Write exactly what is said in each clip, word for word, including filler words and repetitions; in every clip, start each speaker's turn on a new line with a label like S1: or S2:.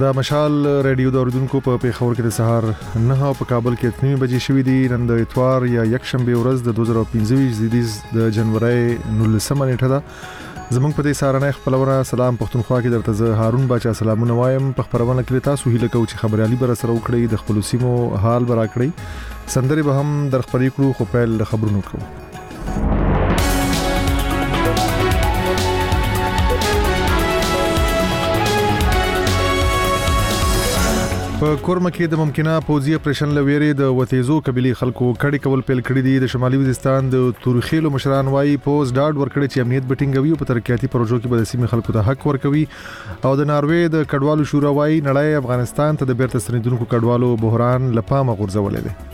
S1: دا مشال رادیو د اوریدونکو په پیښور کې د سهار نه په کابل کې اته بجې شوې دي. نن د اتوار یا یک شنبه ورځ د دوه زره پنځه ویشت د جنوري نولسمه نیټه ده. زمونږ په دې سهارنۍ خپلونه سلام پښتونخوا کې درته زه هارون باچا سلامونه وایم. په خبرونه کې تاسو هیله کوم چې خبريالي بر سره وکړي، د خپل سیمو حال برا کړی، سندري به هم در خبرې کړو. خو پیل خبرونه کوو. په کورمه کې د ممکنه پوځي اپریشن لویری د وتیزو قبيلي خلکو کډي کول پیل کړی دي. د شمالي وزیرستان د تورخیلو مشران وايي پوز ډاډ ورکړي چې امنیت بټینګوي او په ترقیاتي پروژو کې به د سیمې خلکو ته حق ورکوي. او د ناروې د کډوالو شورا وايي نړۍ افغانستان ته د بیرته ستنیدونکو کډوالو بحران لپاره غورځولې ده.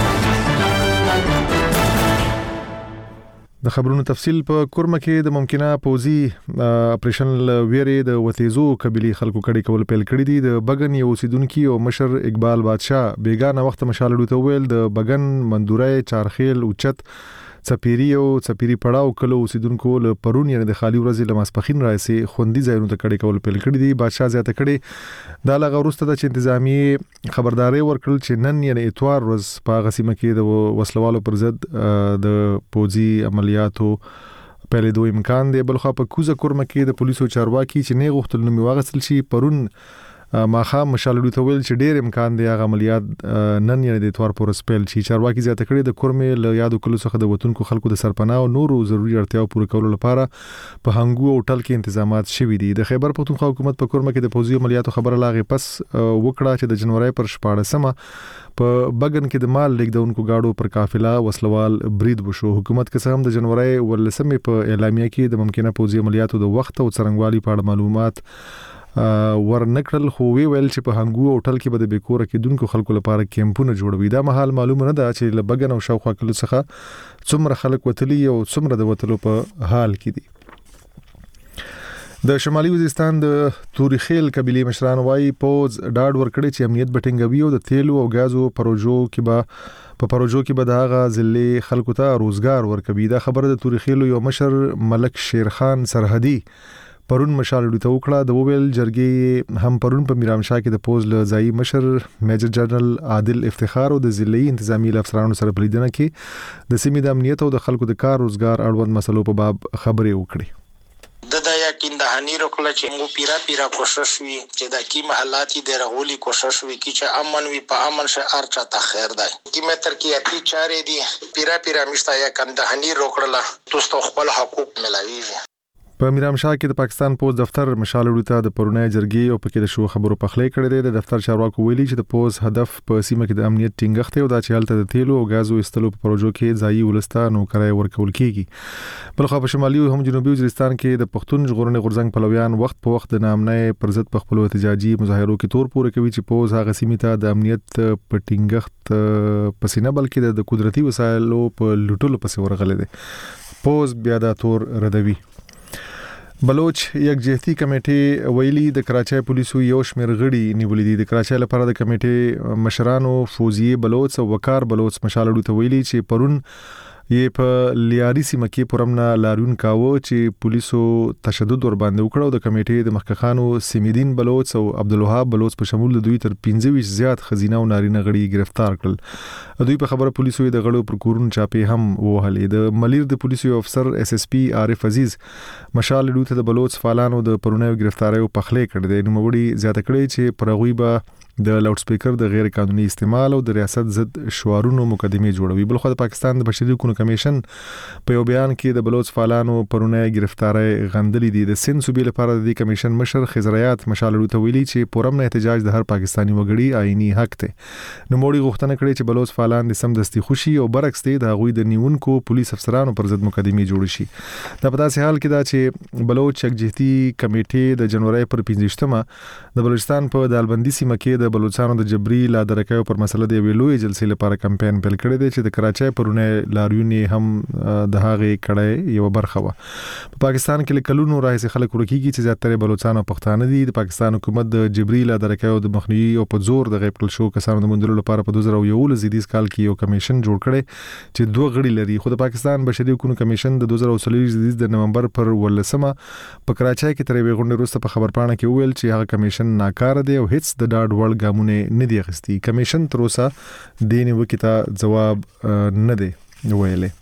S1: د خبرونو تفصیل په کورمه کې د ممکنه پوځي اپریشن لویری د وتیزو قبيلي خلکو کډي کول پیل کړی دي. د بغن یو اوسیدونکو او مشر اقبال بادشاه بیگانه وخت مشال ډوته ویل د بغن مندورای چارخیل اوچت چپيري او چپيري پړاو کلو اوسیدونکو له پرون یعنی د خالي ورځې لمسپخین راځي خوندي ځایونو ته کډي کول پیل کړی دي. بادشاه زیاته کړي دا لغه ورسته د انتظامی خبرداري ورکړل چې نن یعنی اتوار ورځ په غسیمه کې د وسلوالو پر ضد د پوځي عملیاتو پیل دوه امکان دی. بلخو په کوزه کورمه کې د پولیسو چارواکي چې نه غوښتل نو واغسل شي پرون ماخه مشالډو ته ویل چې ډېر امکان دی هغه عملیات نن یعنی د اتوار پر سپیل شي. چارواکي زیاته کړي د کورمه له یادو کلو څخه د وطنکو خلکو د سرپناه او نورو ضروري اړتیاو پوره کولو لپاره په هنګو او ټل کې تنظیمات شوي دي. د خیبر پښتونخوا حکومت په کورمه کې د پوځي عملیاتو خبره لاغه پس وکړه چې د جنوري پر شپاړسمه په بغن کې د مال لیکدونکو گاډو پر قافله وسلوال برید وشو. حکومت که هم د جنوري ولسمه په اعلامیه کې د ممکنه پوځي عملیاتو د وخت او څرنګوالي په اړه معلومات ورنکړل، خو وی ویل چې په هنګو او ټل کې به د بیکوره کېدونکو خلکو لپاره کیمپونه جوړوي. دا مهال معلومه نه ده چې لبګن او شاوخوا کلو څخه څومره خلک وتلی او څومره د وتلو په حال کې دي. د شمالي وزیرستان د تورخیل قبيلي مشران وايي پوز ډاډ ورکړي چې امنیت بټینګوي او د تیلو او غازو پروژو کې به په پروژو کې به داغه ځلې خلکو ته روزګار ورکوي. دا خبره د تورخیل یو مشر ملک شیرخان سرحدي پرون مشال ډوته وکړه. د وویل جرګې هم پرون په میرامشاه کې د پوز له ځای مشر میجر جنرال عادل افتخار او د ضلعي انتظامی افسرانو سره په لیدنه کې د سیمې د امنیت او د خلکو د کار روزګار اړوند مسلو په باب خبرې وکړي.
S2: د دا یقین د هنی رکل چې مو پیرا پیرا کوشش وی چې د کی محلاتي د رغولي کوشش وی کی چې امن وی په امن شه ارچا ته خیر دی کی متر کی اتی چارې دی پیرا پیرا مشتا یقین د هنی رکړه تاسو خپل حقوق ملاوي.
S1: په میرامشاه کې د پاکستان پوز دفتر مشال ډوته د پرونی جرګې او پکې د شو خبرو پخلې کړې ده. د دفتر چارواکو ویلي چې د پوز هدف په سیمه کې د امنیت ټینګښت او د چالت د تیلو او غازو استلو په پروژو کې ځای ولستان او کرای ورکول کیږي. بلخو په شمالي او هم جنوبي وزیرستان کې د پښتون ژغورنې غورځنګ پلویان وخت په وخت د نامنۍ پر ضد په خپل احتجاجي مظاهرو کې تور پوره کوي چې پوز هغه سیمه ته د امنیت په ټینګښت پسینه بلکې د قدرتي وسایلو په لټولو پسې ورغلي دي. پوز بیا د تور ردوي. بلوچ یکجهتي کمیټې ویلي د کراچۍ پولیسو یو شمېر غړي نیولې دي. د کراچۍ لپاره د کمیټې مشرانو فوزیه بلوچ او وقار بلوچ مشال ډوته ویلي چې پرون یې په لیاري سیمه کې پرمنا لاریون کاوه چې پولیسو تشدد ور باندې وکړو. د کمیټې د مخکخانو سیمیدین بلوچ او عبدالوهاب بلوچ په شمول د دوی تر پنځه ویشت زیات خزینه او نارینه غړي گرفتار کړل. دوی په خبره پولیسو د غړو پر کورون چاپې هم وهلې. د ملیر د پولیسو افسر اس اس پی عارف عزیز مشال ډوته د بلوچ فعالانو د پرونیو گرفتاریو پخلې کړې دي. نو مړي زیاته کړې چې پرغوي به د لاوډ سپیکر د غیر قانوني استعمال او د ریاست ضد شعارونو مقدمه جوړوي. بلخو د پاکستان د بشري حقوقو کمیشن په یو بیان کې د بلوچ فعالانو پرونه گرفتاری غندلې دي. د سند صوبې لپاره د کمیشن مشر خزریات مشال ډوته ویلي چې پرمنه احتجاج د هر پاکستاني وګړي آئینی حق دی. نو موړي غوښتنه کړې چې بلوچ فعالان د سمدستي خوشي او برعکس دي د غوي د نیونکو پولیس افسرانو پر ضد مقدمه جوړ شي. دا په داسې حال کې دا چې بلوچ یکجهتي کمیټې د جنوري پر پنځه ویشتمه د بلوچستان په دالبندي سیمه کې د د بلوچستان د جبري لا درکایو پر مسله د ویلوي جلسې لپاره کمپاین پیل کړی دی چې د کراچۍ پرونه لاریونی هم د هغه کړه یو برخه و. په پاکستان کې کلونو راځي خلک ورکیږي چې زیاتره بلوچستان او پښتانه دي. د پاکستان حکومت د جبري لا درکایو د مخنیوي او په زور د غیب کړل شو کسانو د مندلو لپاره په دوه زره یو لزیدیز کال کې یو کمیشن جوړ کړي چې دوه غړي لري. خو د پاکستان بشري حقوقو کمیشن د دوه زره څلور لزیدیز د نومبر پر ولسمه په کراچۍ کې ترې غونډه وروسته په خبرپاڼه کې ویل چې هغه کمیشن ناکاره دی او هیڅ د ډاډ وړ ګامونه نه دی اخیستي. کمیشن تر اوسه د نیوکې ته جواب نه دی ویلي.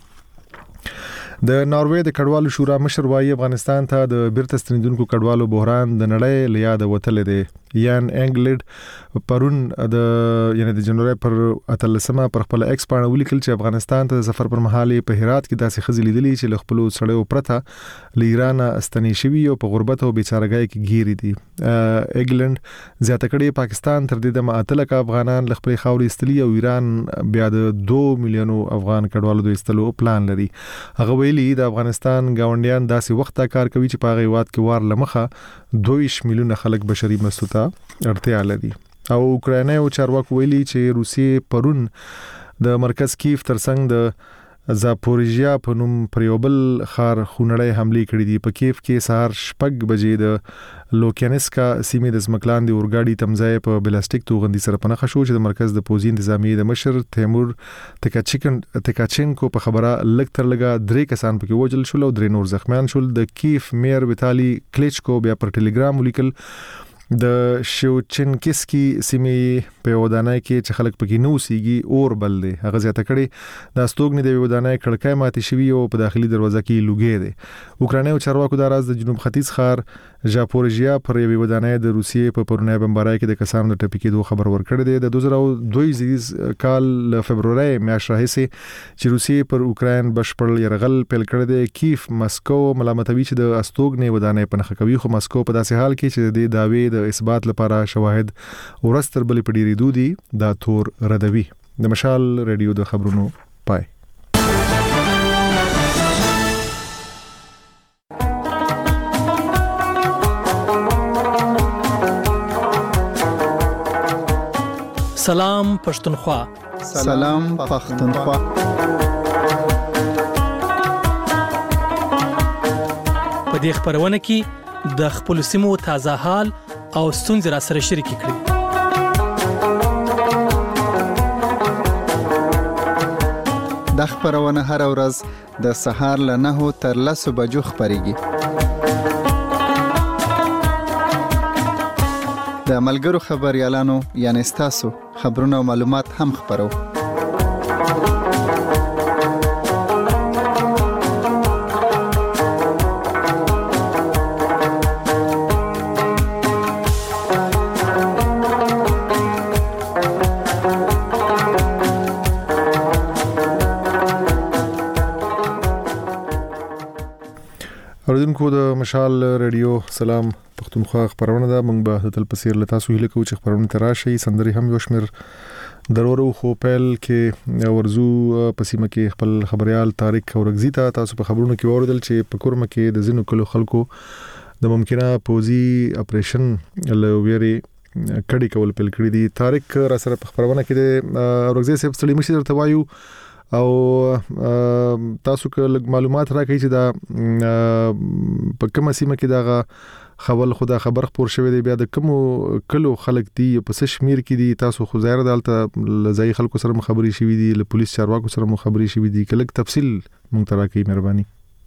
S1: د ناروې د کډوالو شورا مشر وايي افغانستان ته د بیرته ستنیدونکو کډوالو بحران د نړۍ له یاد وتل دی. یان انګلډ پرون د یعنی د جنوري پر اتلسمه پر خپل ایکس باندې ولیکل چې افغانستان ته سفر پر مهال په هرات کې داسې خزي لیدلې چې خپل سړیو پرته ل ایران استنی شوی او په غربت او بیچارهګۍ کې گیري دي. انګلند زیاته کړي پاکستان تر دې د ماتلک افغانان ل خپل خاوري استلی او ایران بیا د دوه میلیونو افغان کډوالو د استلو پلان لري. هغه ویلي د افغانستان گاونډیان داسې وخت کار کوي چې په غیوات کې وار لمخه دوه میلیونه خلک بشري مسته اړتیا لري. او اوکرایني او چارواکو ویلي چې روسیې پرون د مرکز کیف ترڅنګ د زاپوریژیا په نوم پر یو بل ښار خونړۍ حمله کړې دي. په کیف کې سهار شپږ بجې د لوکینسکا سیمې د ځمکلاندې اورګاډي تمځای په بلاستیک توغندي سره پناه شو چې د مرکز د پوزي انتظامی د مشر تیمور تکاچیکن تکاچینکو په خبره لګ تر لګه درې کسان پکې وژل شول او درې نور زخمیان شول. د کیف میر ویتالي کلیچکو بیا پر ټلګرام ولیکل د شوچنکسکی سیمې په ودانۍ کې چې خلک پکې نو سیږي اور بل دي. هغه زیاته کړي د استوګنې د ودانۍ کړکۍ ماتې شوی او په داخلي دروازه کې لوګي دي. اوکرایني او چارواکو د راز د جنوب ختیځ ښار ژاپوریژیا پر یوې ودانۍ د روسیې په پرونی بمبارۍ کې د کسانو د ټپي کېدو خبر ورکړی دی. د دوه زره دوه زیز کال ل فبرवरी میاشتې راهیسې چې روسیې پر اوکراین بشپړ یرغل پیل کړی دی. کیف مسکو ملامتوي چې د استوګنې ودانۍ په نخښه کوي، خو مسکو په داسې حال کې چې د داوی د اثبات لپاره شواهد ورستر بل پډيري دودي دا تور ردوي. د مشال رادیو د خبرونو پای.
S3: سلام پښتونخوا.
S4: سلام پښتونخوا.
S3: په دې خبرونه کې د خپل سیمو تازه حال او ستونزې را سره شریک کړئ.
S4: د خبرونه هر ورځ د سهار له نهو تر لسو بجو خبريږي. د ملګرو خبريالانو یعنی تاسو خبرونه او معلومات هم خبرو.
S1: اوریدونکو د مشال رادیو سلام پښتونخوا خبرونه ده. موږ به تل پسیر لتا سو هله کو چې خبرونه تراشي سندري هم یو شمیر ضرورو خو پیل کې ورزو پسیمه کې خپل خبريال طارق اورغزي ته تاسو په خبرونو کې اوریدل چې په کورمه کې د زینو کلو خلکو د ممکنه پوزي اپریشن لويري کډي کول پیل کړی دي. طارق را سره په خبرونه کې د اورغزي صاحب ستړي مشي درته وایو او تاسو که معلومات راکړئ چې دا په کومه سیمه کې دا خبر خدا خبر خبر شوی دی، بیا د کوم کلو خلک دی په څه شمیر کې دي، تاسو خو ظاهر دالته لزای خلکو سره مخابري شوی دي، له پولیس چارواکو سره مخابري شوی دي، کله تفصیل مونږ ته راکړئ مهرباني.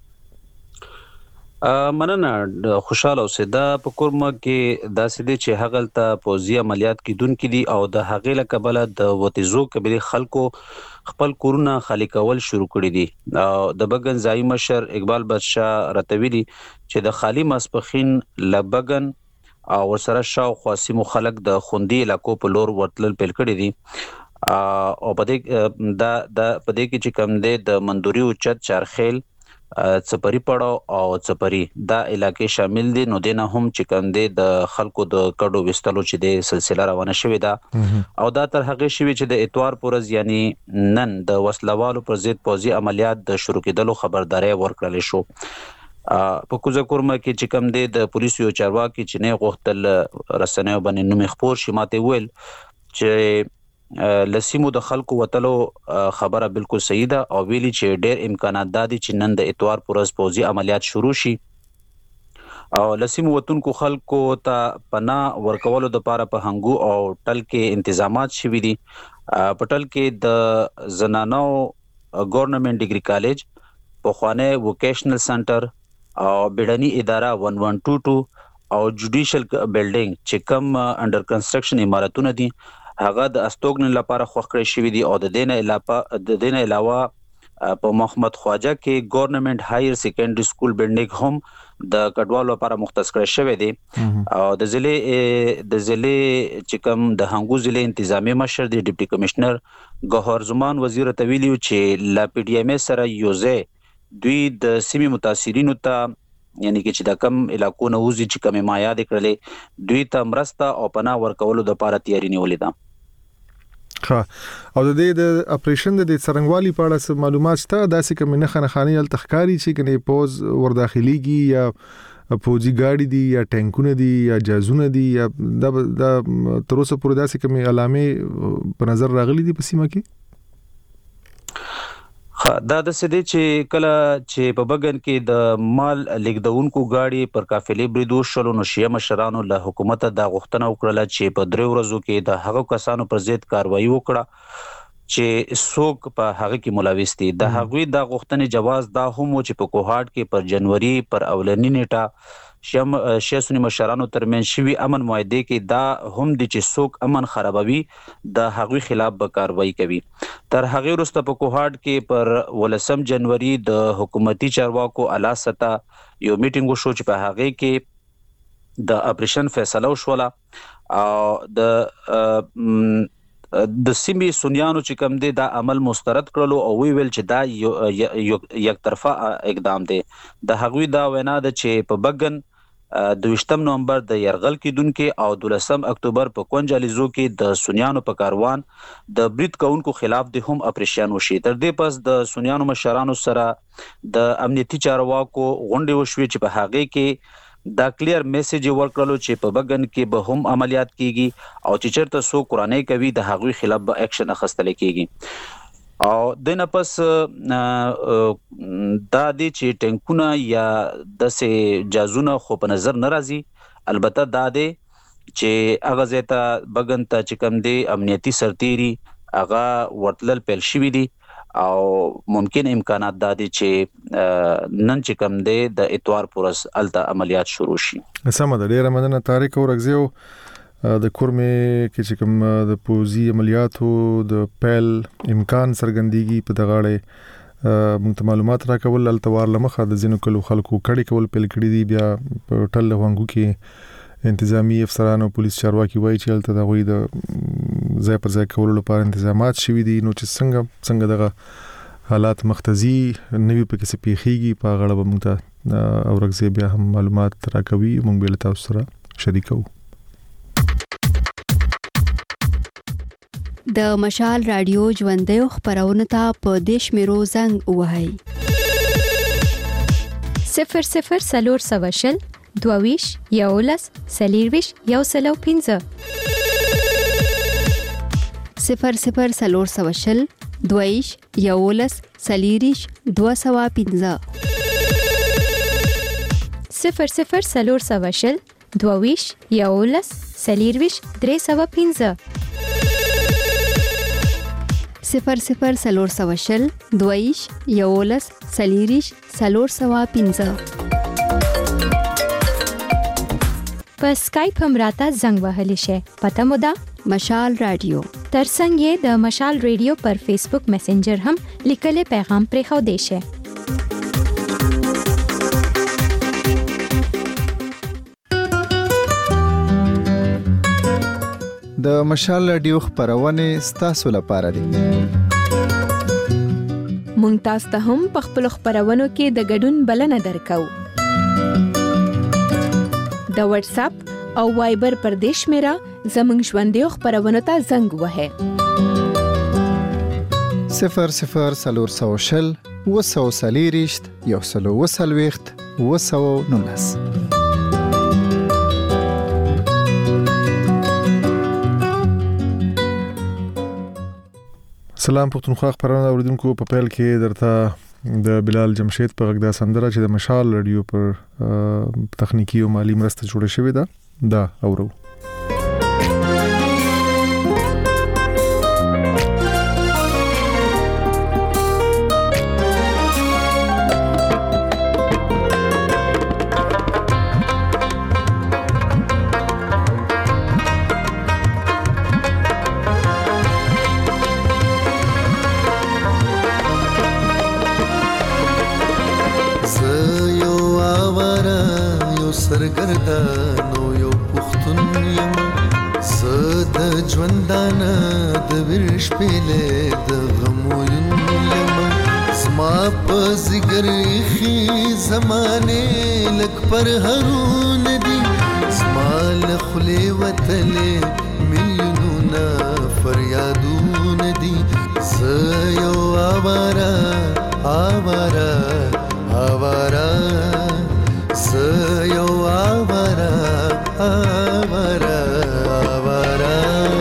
S5: مننه. د خوشاله اوسه دا په کورمه کې داسې دي چې هغه ته پوزي عملیات کیدون کې دي او د هغې له کبله د وتیزو کبیره خلکو خپل کورونه خالی کول شروع کړی دي. د بغن ځای مشر اقبال بادشاه راتویلی چې د خالی مسپخین لبغن او ورسره شاو خاصمو خلک د خوندي علاقو په لور ورتل پیل کړی دي او په دې دا د په دې کې چې کم دی د مندوري او چت چارخیل څپری پړاو او څپری دا علاقې شامل دي. نو دینه هم چې کندې د خلکو د کډو وستلو چې د سلسله روانه شوې ده او دا تر هغه شوی چې د اتوار پورز یعنی نن د وسلوالو پر ضد پوزي عملیات د شروع کېدلو خبرداري ورکړل شو. په کوزه کورمه کې چې کوم دی د پولیسو چارواکي چې نه غوښتل رسنیو باندې نوم خبر شي ماته ویل چې لسیمو د خلکو وتلو خبره بالکل صحیح ده او ویلي چې ډېر امکانات دي چې نن د اتوار پورز پوزي عملیات شروع شي او لسیمو وتونکو خلکو ته پناه ورکولو د لپاره په هنګو او ټل کې انتظامات شوي دي. په ټل کې د زنانو ګورنمنت ډیګري کالج په خوانه ووکیشنل سنټر او بیډنی اداره one one two two او جوډیشل بلډینګ چې کوم انډر کنستراکشن عمارتونه دي هغه د استوګن لپاره خوښ کړی شوی دي او د دینه علاوه د دینه علاوه په محمد خواجه کې ګورنمنت هایر سیکنډري سکول بلډینګ هم د کډوالو لپاره مختص کړی شوی دی او د ضلع د ضلع چې کوم د هنګو ضلع انتظامی مشر دی ډیپټي کمشنر ګوهر زمان وزیر تویلیو چې لا پی ډی ایم سره یوزه دوی د سیمې متاثرینو ته یعنی کې چې د کم علاقو نه وزي چې کم ما یاد کړلې دوی ته مرسته او پناه ورکولو د لپاره تیاری نیولې ده.
S1: ها او د دې د اپریشن د څرنګوالي په اړه معلومات شته داسې کوم نه خنخاني ال تخکاری چې کني پوز ور داخليږي یا پوزي ګاډي دي یا ټانکونه دي یا جازونه دي یا د تر اوسه پورې داسې کوم علامې په نظر راغلي دي په سیمه کې.
S5: دا د سدي چې کله چې په بغن کې د مال لیکدونکو گاډي پر قافلې بریدو شلو نو شیعه مشرانو له حکومت د غوښتنه وکړه چې په درې ورځو کې د هغو کسانو پر ضد کاروایی وکړه چې څوک په هغه کې ملوث دي. د هغوی د غوښتنې جواز دا هم چې په کوهاټ کې پر جنوري پر اولنی نیټه شم شیسونی مشرانو ترمن شوی امن معاهده کې دا هم دي چې څوک امن خرابوي د هغوی خلاف به کاروایی کوي. تر هغه وروسته په کوهاټ کې پر ولسم جنوري د حکومتي چارواکو اعلی سطح یو میټینګ وشو چې په هغه کې د اپریشن فیصله وشوله او د د سیمې سنیانو چې کوم دي دا عمل مسترد کړلو او وی ویل چې دا یو یک طرفه اقدام دی. د هغوی دا وینا ده چې په بغن دویشتم نومبر د يرغل کېدونکو او دولسم اکتوبر په کونجالیزو کې د سنیانو په کاروان د برید کوونکو خلاف د هم اپریشن وشي. تر دې پس د سنیانو مشرانو سره د امنیتي چارواکو غونډه وشوي چې په هغه کې دا کلیر میسج ورکړلو چې په بغن کې به هم عملیات کیږي او چې چرته سو قرآنی کوي د هغوی خلاف به اکشن اخیستل کیږي. او دنه پس دا دي چې ټینکونه یا د سه جازونه خو په نظر ناراضي البته دا دي چې هغه زیاته بغن ته چې کم دي امنیتي سرتيري هغه ورتلل پیل شوی دي او ممکن امکانات دا دي چې نن چې کم دي د اتوار پورس الته عملیات شروع شي.
S1: سم ده ډیره مننه طارق ورغزیو د کورمې کې چې کوم د پوزي عملیاتو د پیل امکان سرګندېږي په دغاړې موږ معلومات راکول التوار لمخه د زینو کلو خلکو کړي کول پیل کړي دي بیا په ټل وانګو کې انتظامی افسرانو پولیس چارواکي وایي چې الته دغوی د ځای پر ځای کولو لپاره انتظامات شوي دي نو چې څنګه څنګه دغه حالات مختزي نوي پکې څه پیخيږي په غړه به موږ ته اورغزي بیا هم معلومات راکوي موږ به تاسو سره شریکو.
S6: د مشال رادیو ژوندې خبرونه ته په دیش میرو زنګ وهاي
S7: صفر صفر سلور سواشل دوویش یولس سلیرویش یو سلو پینزه
S6: صفر صفر سلور سواشل دوویش یولس سلیریش دو سوا پینزه
S7: صفر صفر سلور سواشل دوویش یولس سلیرویش درې سوا پینزه
S6: صفر صفر سلور سواشل دویش یولس سلیریش سلور سوا پینزه
S7: په اسکایپ هم راته زنګ وهلی شي پته مو ده
S6: مشال رادیو
S7: ترڅنګ یې د مشال رادیو پر فیسبوک میسنجر هم لیکلي پیغام پرې خو دی شي.
S4: د مشال رادیو خبرونه ستاسو لپاره دي.
S7: مونږ تاسو ته هم په خپل خبرونو کې د ګډون بلنه درکو. د واتس اپ او وایبر پر دیش میرا زمنګ ژوندې خبرونه ته زنګ وهه
S4: صفر صفر سلور سوشل اوه سوه څلېرویشت، یو سل او اوه څلوېښت، اوه سوه نولس.
S1: سلام پښتونخوا خبرونه اوریدونکو، په پیل کې درته د بلال جمشید په غږ د سندره چې د مشال رادیو پر تخنیکی او مالی مرسته جوړه شوې ده دا اورو.
S8: سرګردانو یو پښتون یم، زه د ژوندانه د ویرش پیلې د غمو یم، زما په ځیګر ایښي زمانې لږ پرهرونه دي، زما له خولې وتلې میلیونونه فریادونه دي، زه یو آواره آواره آواره زه یو آواره آواره آواره.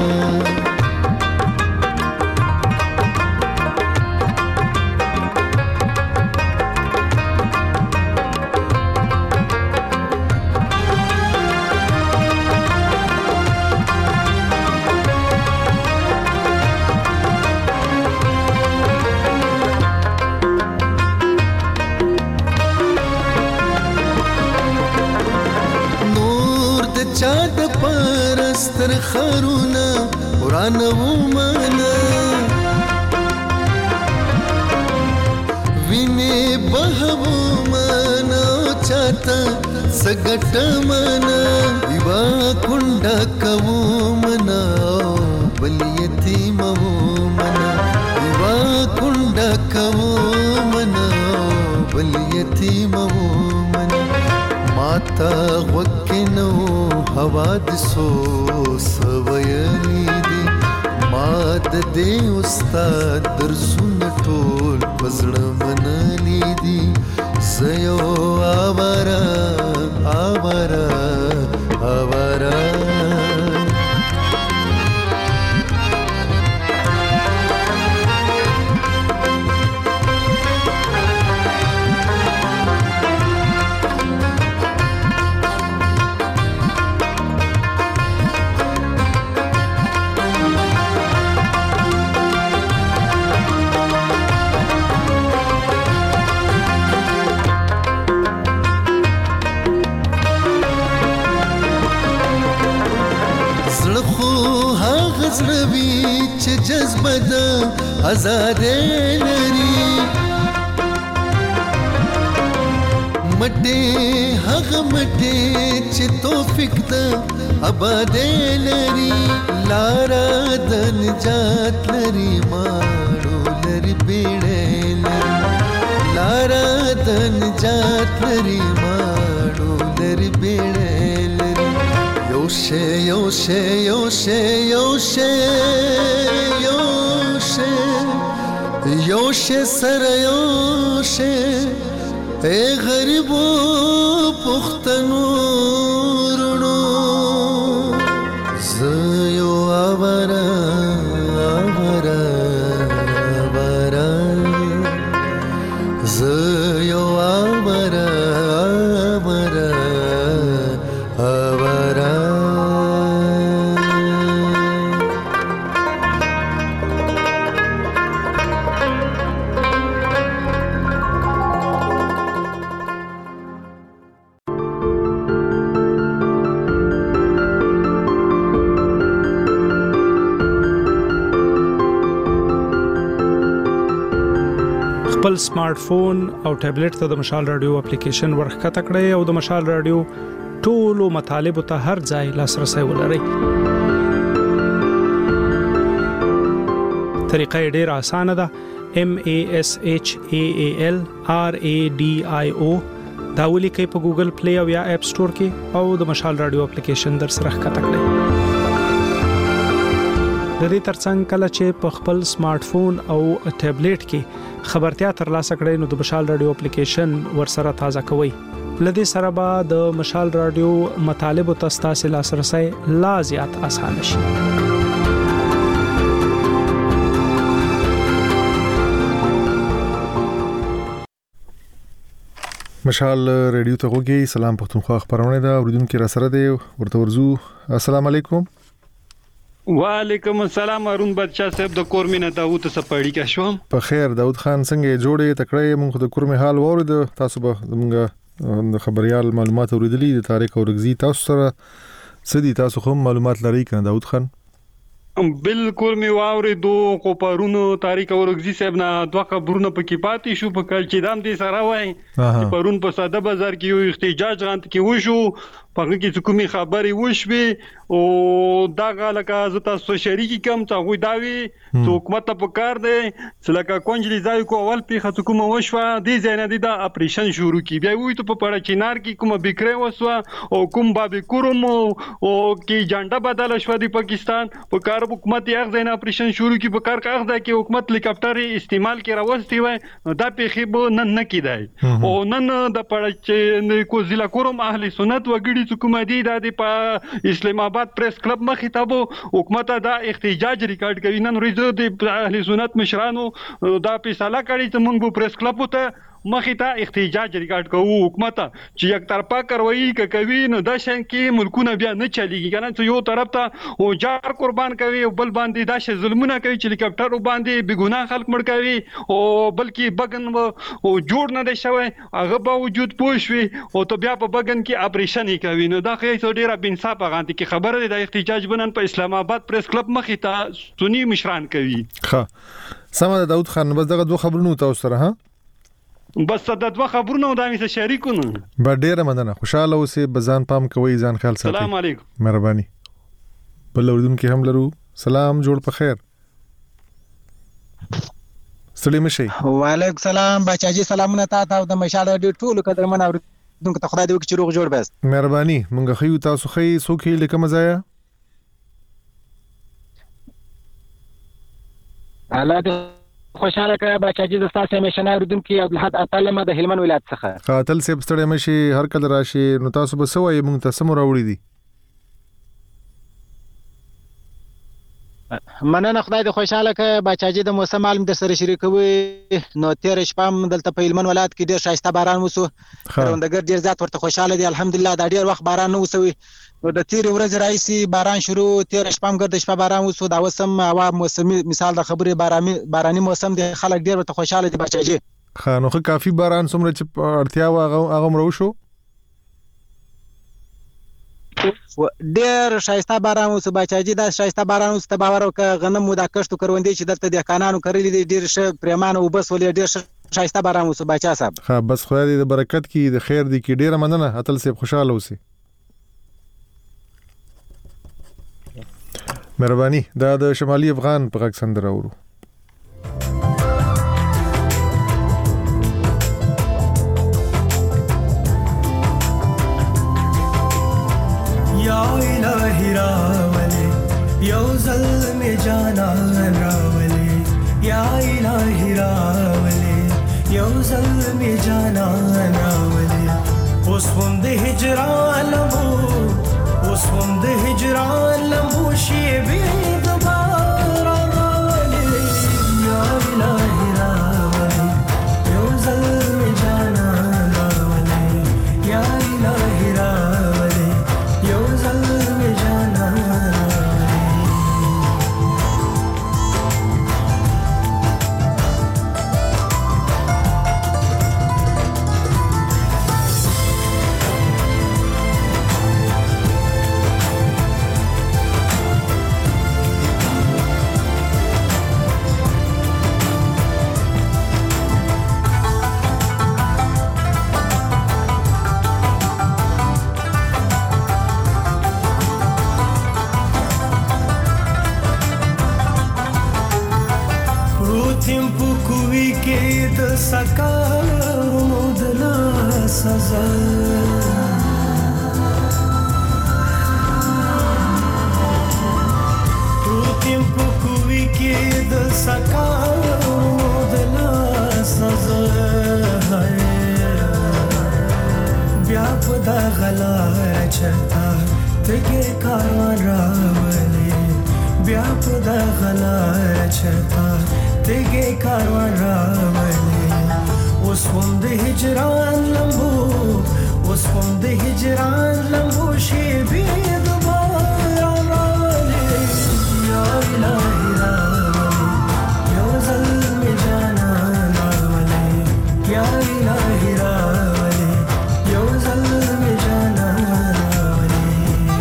S8: تر خرونا قرآن ومانا ویني بهو مانا چاته سګټ مانا دیوا کونډه کو منا بل یتیم منا دیوا کونډه کو منا بل یتیم منا ماتا وکنو حوادثو سویلی دی، ما د دې استاد درسونه ټول پزړه منلی دي، زه یو آواره آواره آواره. زړوي چې جذبه د آزادۍ لري، مټې هغه مټې چې توفیق د آبادۍ لري، لاره د نجات لري ماړو لري بیړۍ لري، لاره د نجات لري ماړو لري بیړۍ لري. یو شی یو شی یو شی یو شی یو شی یو شی سره یو شی اے غریبو پښتنو رونو، زه یو آواره آواره آواره زه یو آواره آواره آواره.
S9: خپل سمارټ فون او ټابلیټ ته د مشال رادیو اپلیکیشن ورخکته کړئ او د مشال رادیو ټولو مطالبه ته هر ځای لاسرسي ولرئ. طریقه ډیره اسانه ده. M A S H A A L R A D I O دا ولیکئ په ګوګل پلی او یا اپ سٹور کې او د مشال رادیو اپلیکیشن در سره ښکته کړئ. د دې ترڅنګ کله چې په خپل سمارټ فون او ټابلیټ کې خبرتیا ترلاسه کړئ نو د مشال رادیو اپلیکیشن ورسره تازه کوئ. لدې سره به د مشال رادیو مطالب او تاسو لاسرسي لا زیات اسانه شي.
S1: مشال رادیو ته وګورئ. سلام پښتونخوا خبرونه ده اوریدونکو را سره دی ورته ورزو. السلام علیکم.
S10: وعلیکم السلام ارون بادشاہ صاحب د کورمینه داوود سپاړی کا شوم.
S1: په خیر داوود خان څنګه جوړې تکړه موږ د کورمه حال وورید تاسو به زموږ د خبريال معلومات اوریدلې د تاریخ او رګزي تاسو سره سدي تاسو کوم معلومات لري کنه داوود خان؟
S10: بالکل می واوري دو کو پرونو تاریخ او رګزي صاحب نه دوه خبرونه پکې پاتې شو په کال چې دام دي سره وای پرون په ساده بازار کې یو احتجاج غانت کې وشو په کې کومي خبري وشوي او دا غلکه ز تاسو شریکی کم ته وې داوي چې حکومت په کار دی چې لکه کونجلي ځای کو اول په حکومت وشو دي ځنه دي دا اپریشن شروع کی بیا وې ته په پړه چینار کې کومه بکره وسو او کوم بابي کوروم او کې جانډه بدل شو د پاکستان په کار حکومت یې ځنه اپریشن شروع کی په کار کاغ ده کې حکومت هلیکاپټر استعمال کې راوستي وای دا په خيب نن نه کیدای او نن د پړه چې کو ضلع کوروم اهل سنت وګړي حکومت دی د اسلام آباد پریس کلب مخې ته وو حکومت دا احتجاج ریکارډ کوي نن ورځ د اهل سنت مشرانو دا فیصله کړی چې موږ په پریس کلب ته مخې ته احتجاج ریکارډ کوو حکومت چې یک طرفه کاروایی کوي نو د شان کې ملکونه بیا نه چلیږي کنه چې یو طرف ته او جار قربان کوي او بل باندې دا شی ظلمونه کوي چې هلیکاپټر باندې بګوناه خلک مړ کوي او بلکې بګن او جوړ نه دی شوی هغه به وجود پوښوي او ته بیا په بګن کې اپریشن کوي نو دا خو ډیره بنصاف غانتی کې خبره ده د احتجاج بنن په اسلام آباد پریس کلب مخې ته سنی مشران کوي.
S1: ښه سمه داوود خان بس دغه دوه خبرونه تاسو سره ها
S10: بس د دوه خبرونه د امي سره شریکونه
S1: با ډیره مننه خوشاله اوسئ بزان پام کوي ځان خیال ساتئ.
S10: سلام علیکم.
S1: مهرباني. بل اوریدونکو هم لرو. سلام جوړ په خیر. ستړي مشي.
S11: وعلیکم سلام بچاجي سلامونه تاسو د مشال ډیر ټول قدرمن اوریدونکو ته خدای دې وکړي چې روغ جوړ بس.
S1: مهرباني مونږ خو تاسو خې سوکې لیکه مزایا
S11: الله دې خوشاله کړه بچاجي د تاسو همیشنه اوریدونکو عبدالحد اتلمه د هلمند ولایت څخه
S1: قاتل سیب ستړي مشي هر کله راشي نو تاسو به سوې مونږ ته سم راوړي دي.
S11: مننه خدای دې خوشاله کړه بچاجي د موسم معلوم د سره شریکوي نو تیر شپه دلته په هلمند ولایت کې ډیر شایسته باران وسو کروندګر ډیر زیات ورته خوشاله دي الحمدلله دا ډیر وخت باران نه وسوي نو د تیر ورځ راځي باران شروع تیر شپه هم ګرد شپه باران وسو دا وسم هوا موسمي مثال د خبرې باراني باراني موسم دی خلک ډیر ورته خوشاله دي بچاجي.
S1: خا نو خو کافي باران څومره چې اړتیا واغه هغه مرو شو
S11: ډیر شایسته باران وسو بچاجي دا شایسته باران وسو ته باور وکړه غنم مو دا کښتو کروندې چې دلته د کانانو کړلې دي ډیر ش پرمانه وبس ولې ډیر شایسته باران وسو بچا صاحب.
S1: ها بس خدای دې د برکت کې د خیر دې کې ډیر مننه اتل سیب خوشاله اوسئ. مهرباني دا د شمالي افغان په غږ سندره اورو.
S12: یا الہی راولے یو ظلم جانان راولے یا الہی راولے یو ظلم جانان راولے اوس هم د هجران لمو اوس هم د هجران لمو شی به دوباره راولے یا الہی راولے یو ظلم جانان راولے یا الہی راولے یو ظلم جانان سکارو دلا سزا تو تیم د سکارو د لاس زه بیا په دغه لاره چرته تګې کاروان راولې بیا په دغه لاره چرته تګې کاروان راولې اوس هم د هجران لمبو اوس هم د هجران لمبو شیبې دوباره راولې یا الهي راولې یو ځل مې جانان راولې یا الهي راولې یو ځل مې جانان راولې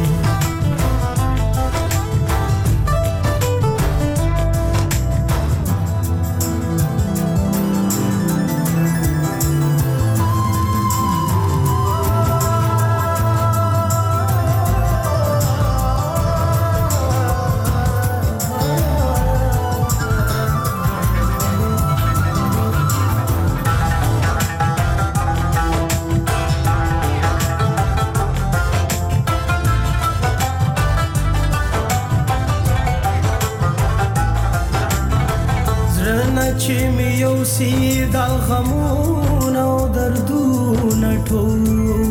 S12: چې مې یو سي دا غمونه او دردونه ټول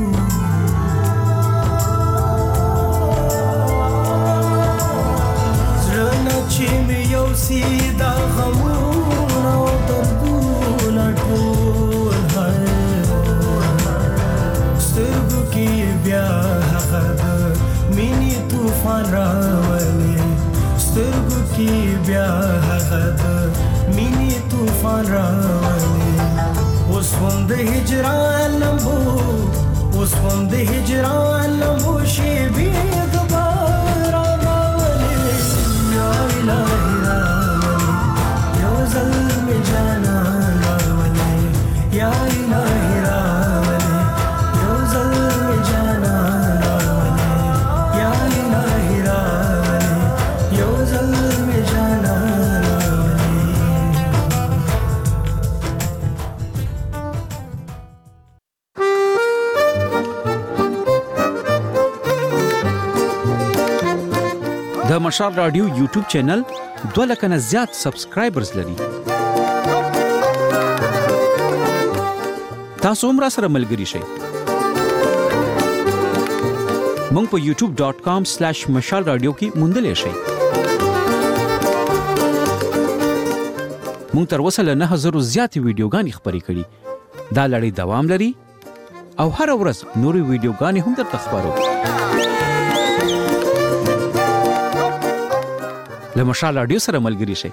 S12: زړه نه چې مې یو سي دا غمونه او دردونه ټول سترګو کې بیا هغه د مینې طوفان راولي سترګو کې بیا هغه د مینی طوفان راولي اوس هم د هجران لمبو اوس هم د هجران لمبو شیبې دوباره راولي یا الهي راولي یو ځل مې جانان راولي یا الهي راولي یو ځل مې جانان راولي یا الهي راولي یو ځل مې جانان
S13: د مشال رادیو یوټیوب چینل دوه لک نه زیات سبسکرایبرز لري. تاسو هم را سره ملګري شئ. مونږ په یوټیوب ډاٹ کام سلیش مشال رادیو کې موندلې شئ. مونږ تر اوسه له نه هزارو زیاتې ویډیوګانې خپرې کړي. دا لړۍ دوام لري او هر ورځ نورې ویډیوګانې هم درته خپرو. له مشال رادیو سره ملګري شئ.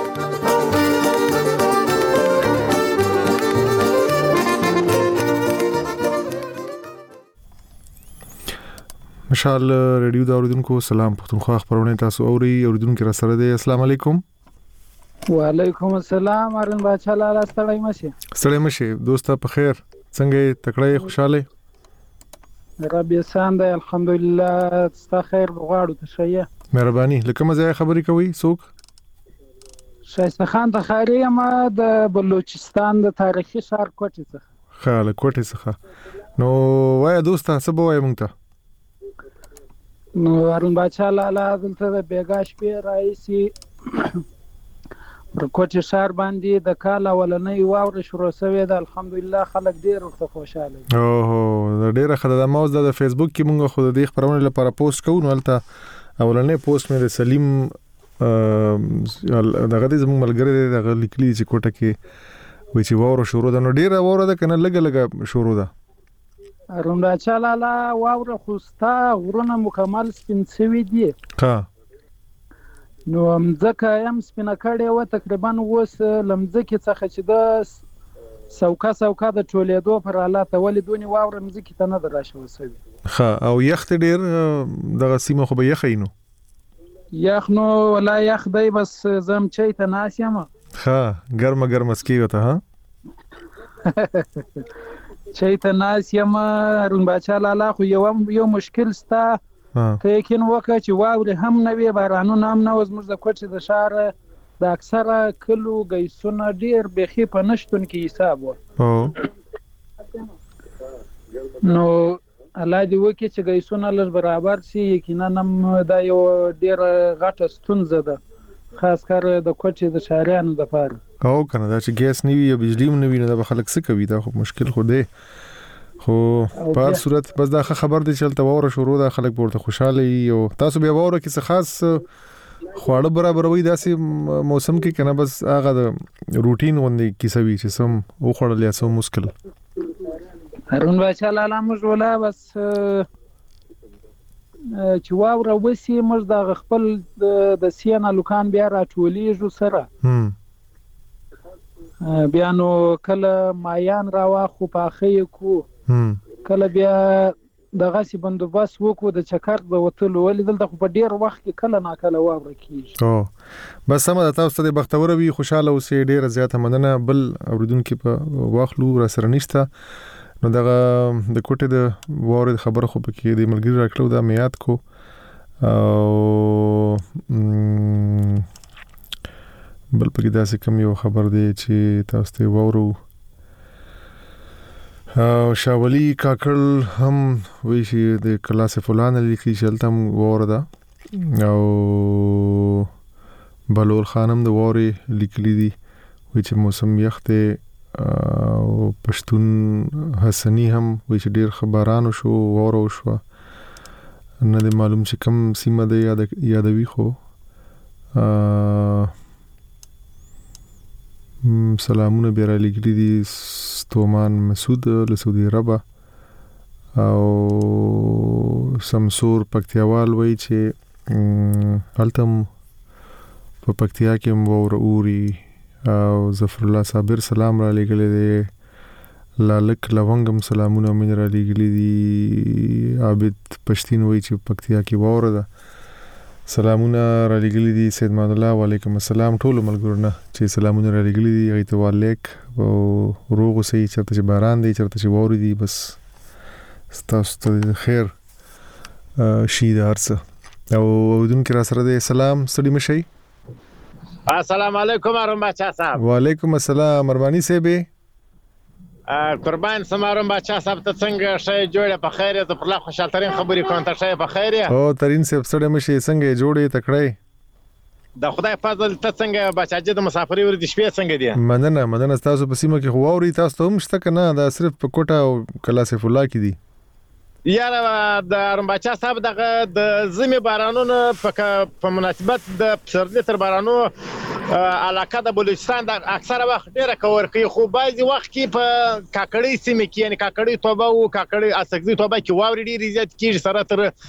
S1: مشال رادیو دا اوریدونکو سلام پښتونخوا خبرونه تاسو اوري اوریدونکو را سره دی. السلام علیکم.
S14: وعلیکم السلام ارن بچا لاله ستړی مشه
S1: ستړی مشه دوسته په خیر څنګه تکړه خوشاله
S14: رب یسان دی الحمدلله ستا خیر غواړو ته شیه
S1: مهرباني لکه مزه خبرې کوي څوک
S14: شایسته خان د خیری ما د بلوچستان د تاریخي ښار کوټې څخه
S1: خاله کوټې څخه نو وای دوسته څه بوای مونږ ته
S14: نو ارن بچا لاله دلته د بیګاش په رئیسي پر کوټې ښار باندې د کال اولنۍ واوره شروع شوې ده الحمدلله خلک ډیر ورته خوشاله دي.
S1: اوه ډیره خدای موږ د فیسبوک کې موږ خو د دې خبرونه لپاره پوسټ کوو نو البته اولنې پوسټ مې د سلیم دغه دې زموږ ملګری دغه لیکلي چې کوټه کې وای چې واوره شروع ده نو ډیره واوره ده کنه لګ لګ شروع ده
S14: رومدا چلاله واوره خوستا غرونه مکمل سپین شوی دي
S1: ها
S14: نو مځکه یم سپینه کړې و تقریبا اوس لمځکې څخه چې د سوکا سوکا د ټولېدو پر حالت ولې دونی واوره مځکې ته نه دراشو وسوي
S1: ها او یخت ډیر دغه سیمه خو به یخینو
S14: یخ نو ولا یخ دی بس زم چي ته ناس یم
S1: ها ګرمه ګرمه سکی وته ها
S14: چي ته ناس یم رون بچا لاله خو یو یو مشکل ستا ته یقین وکړه چې واوري هم نه وي بارانونه هم نه زموږ د کوټې د ښار د اکثره کلو ګیسونه ډیر بخي په نشتون کې حساب و نو الله دې وکړي چې ګیسونه لږ برابر شي یقینا هم دا یو ډیر غټه ستونزه ده خاص کار د کوټې د شهريانو د پاره
S1: او کنه دا چې ګیس نیوي یا بجلی هم نیوي نه د خلک څه کوي دا خو مشکل خو دی خو په هر صورت بس دا خبر دی چې تل وره شروع دا خلک ورته خوشاله او تاسو بیا وره کې څه خاص خواړه برابروي داسې موسم کې کنه بس هغه د روټین غوندي کیسوي چې سم او خړل یا سم مشکل
S14: هرون بچا لاله موږ ولا بس چې واوره وسی موږ د خپل د سینا لوکان بیا راټولېږو سره بیا نو کله مایان راواخو پاخې کو کله بیا دغه سی بندوبست وکړو د چکر د وتلو ولې دلته په ډیر وخت کې کله نا کله واوره کیږي
S1: او بس سم د تاسو ته بختور وي خوشاله اوسې ډیر زیاته مننه بل اوریدونکو په واخلو را سره نشته نو دغه د کوټې د واره خبره خو پکې د ملګری راکړو دا میات کو او بل پکې داسې کم یو خبر دی چې تاسو ته وورو او شاولی کاکل هم وی شي د کلاس فلان لیکي شلتم وردا او بلول خانم د ووري لیکلي دي وی چې موسم یخته او پښتون حسنی هم وی چې ډیر خبرانو شو ورو شو نه د معلوم چې کم سیمه د یاد یادوي خو سلامونه بیره لیکلي دي ستومان مسعود له سعودي عرب او سمسور پکتیاوال وای چې التم په پکتیا کې مور اوري او ظفر الله صابر سلام را لګلې دي لالک لونګم سلامونه من را لګلې دي عابد پښتين وای چې پکتیا کې وور ده سلامونه را لګلې دي سید مان الله وعلیکم السلام ټول ملګرونه چې سلامونه را لګلې دي ایت والیک او روغ سي چرته چې باران دی چرته چې ووري دي بس تاسو ته خیر شي دارڅ او ودون کې را سره دي سلام ستړي مشي
S15: السلام علیکم ارم بچا صاحب
S1: وعلیکم السلام مربانی صاحب
S15: قربان سمارم بچا صاحب ته څنګه شې جوړه په خیر ته پر لا خوشالترین خبرې کوم ته شې په خیر
S1: او ترين صاحب سره مشي څنګه جوړې تکړه
S15: د خدای فضل ته څنګه بچاجي د مسافرۍ ور دي شپې څنګه دي
S1: مننه مننه تاسو په سیمه کې خواوري تاسو هم شته کنه دا صرف په کوټه او کلاس فلا کې دي
S15: یاره د ارم بچا صاحب دغه د زمي بارانونو په مناسبت د پسرلي تر بارانو علاقه د بلوچستان د اکثره وخت ډیره کور کوي خو بعضي وخت کې په کاکړی سیمه کې یعنی کاکړی توبه او کاکړی اسګزي توبه کې واوري ډیر زیات کیږي سره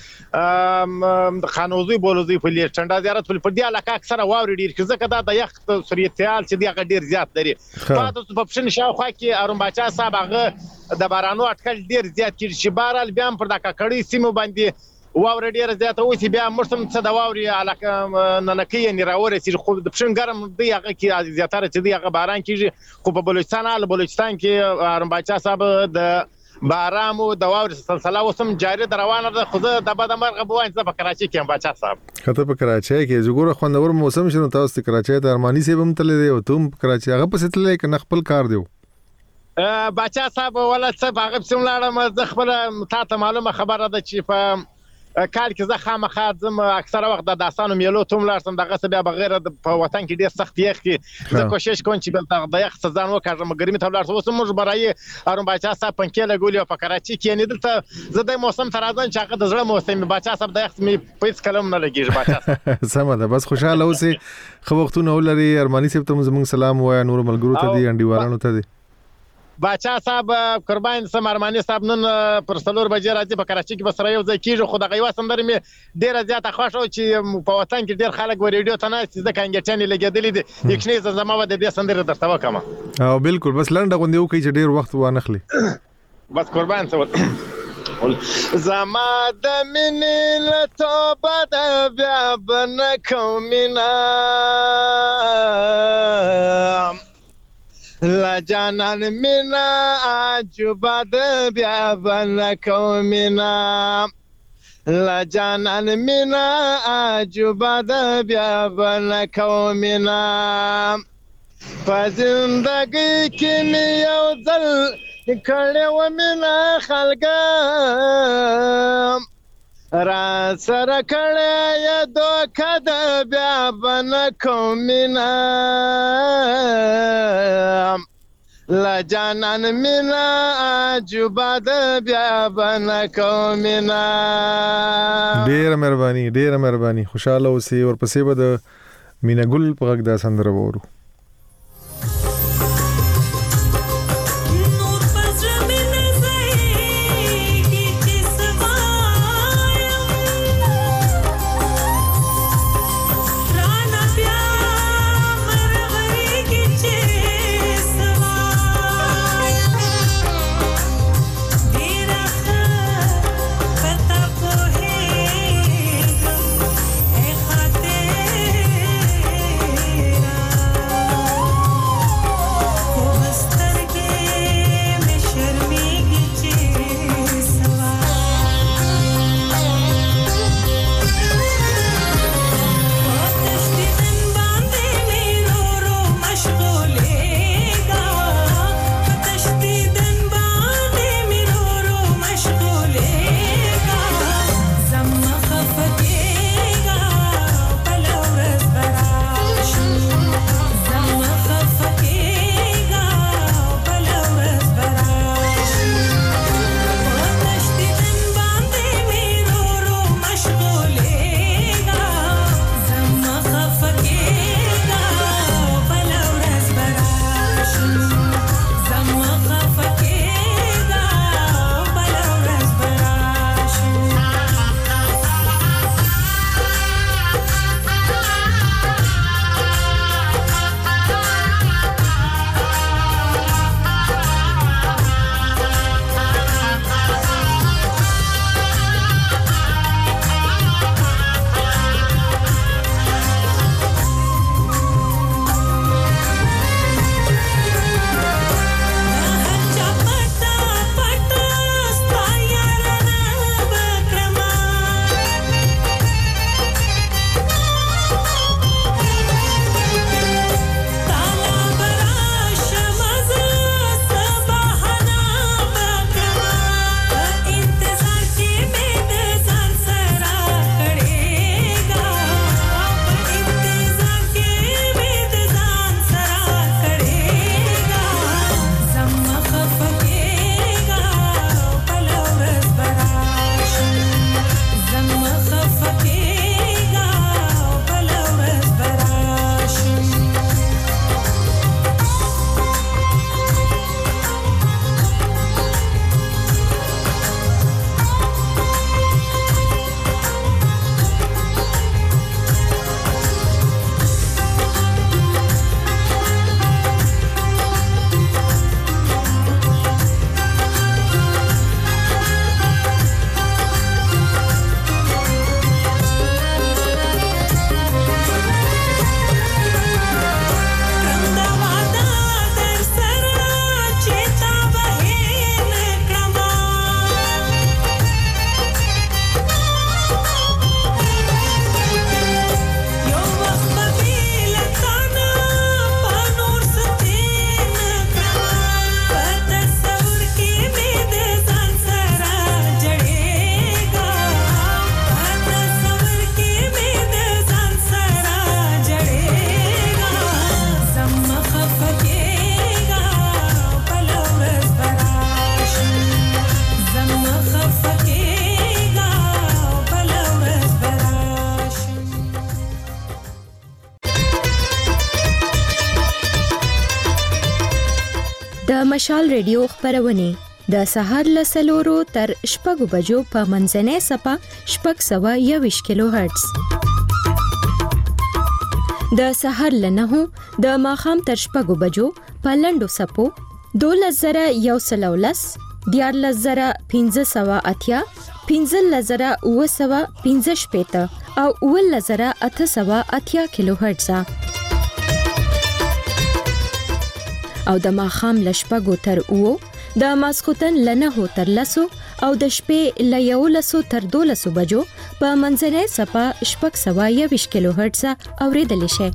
S15: تر خانوزي بولوزي په لیر چنډا زیارت په دې علاقه اکثره واوري ډیر کې ځکه دا د یخ سریتیال چې دی ډیر زیات لري تاسو په پښین شاوخوا کې ارم بچا صاحب هغه د بارانو اټکل ډیر زیات کیږي چې بارال بیا پر د کاکړی سیمه باندې واور ډیر زیات اوسې بیا مرسم څه د واوري علاقه ننکې نه راوړي چې خو د پښین ګرم دی هغه کې زیاتره چې دی هغه باران کیږي خو په بلوچستان ال بلوچستان کې ارم بچا صاحب د بارامو د واوري سلسله وسم جاری روانه ده خو د بد مرغه بوان ځه په کراچي کې بچا صاحب
S1: کته په کراچي کې زګوره خوندور موسم شنو تاسو ته کراچي ته ارماني سي بم تل دی او تم کراچي هغه په ستل کې نخپل کار دیو
S15: بچا صاحب ولا څه هغه سم لاړم زه خپل تا ته معلومه خبره ده چې په کال کې زه خامخا ځم اکثره وخت د داستانو میلو ته لاړم دغه څه بیا بغیر په وطن کې ډیر سخت یخ کې زه کوشش کوم چې بل د یخ ځان وکړم ګرمي ته لاړم اوس موږ برای ارم بچا صاحب پنکې لګولې په کراچي کې نه دلته زه د موسم تر ازان چې هغه د زړه موسم بچا صاحب د یخ می پیس کلم نه لګیږي بچا
S1: سم ده بس خوشاله اوسې خو وختونه ولري ارماني صاحب ته زموږ سلام وای نور ملګرو ته دي انډیوالانو ته دي
S15: بچا صاحب قربان سم ارماني صاحب نن پر څلور بجې راځي په کراچي کې بسره یو ځای کیږي خو د غیوا سندره می ډیره زیاته خوښه او چې په وطن کې ډیر خلک و ریډیو ته نه چې ځکه انګچنې لګېدلې دي یکني زما و د دې سندره درته وکم
S1: او بالکل بس لنډه غوندې وکي چې ډیر وخت و نه خلی
S15: بس قربان سم زما د مینې له توبه د بیا بنه کومینا لا جانان مینا عجوبه د بیا بنه کومینا لا جانان مینا عجوبه د بیا بنه کومینا په زندګۍ کې مې یو ځل کړې و مینا خلګم را سره کړه دوکه د بیا بن کومینا لا جانان مینا عجوبه د بیا بن کومینا.
S1: ډیره مهرباني ډیره مهرباني خوشاله اوسئ. ورپسې به د مینا ګل په غږ دا سندره وورو.
S7: د مشال ریډیو خبرونه د سهار ل سلورو تر شپږو بجو په منځنۍ سپه شپږ سوه یوویشت کیلو هرتز. د سهار ل نهو د ماخام تر شپږو بجو په لندو سپو دولس زره یو سل ولس دیارلس زره پنځه سوه اتیا پنځلس زره اوه سوه پنځه شپېته او اوولس زره اته سوه اتیا کیلو هرتز. او د ماخام ل شپږو تر اوو د ماسخوتن ل نهو تر لسو او د شپې ل یولسو تر دولسو بجو په منځنۍ سپه شپږ سوه یوویشت کیلو هرتز اوریدلی شي.